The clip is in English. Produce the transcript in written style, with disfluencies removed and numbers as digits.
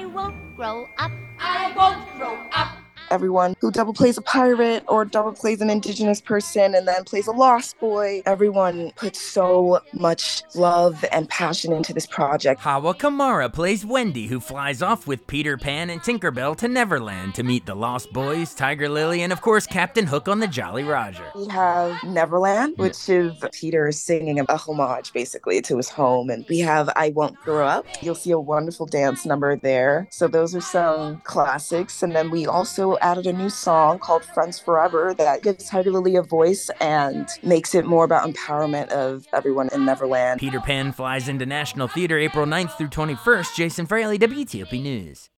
I won't grow up. I won't grow up. Everyone who double plays a pirate or double plays an indigenous person and then plays a lost boy. Everyone puts so much love and passion into this project. Hawa Kamara plays Wendy, who flies off with Peter Pan and Tinkerbell to Neverland to meet the Lost Boys, Tiger Lily, and of course Captain Hook on the Jolly Roger. We have Neverland, which is Peter singing a homage basically to his home. And we have I Won't Grow Up. You'll see a wonderful dance number there. So those are some classics. And then we also added a new song called Friends Forever that gives Tiger Lily a voice and makes it more about empowerment of everyone in Neverland. Peter Pan flies into National Theater April 9th through 21st. Jason Fraley, WTOP News.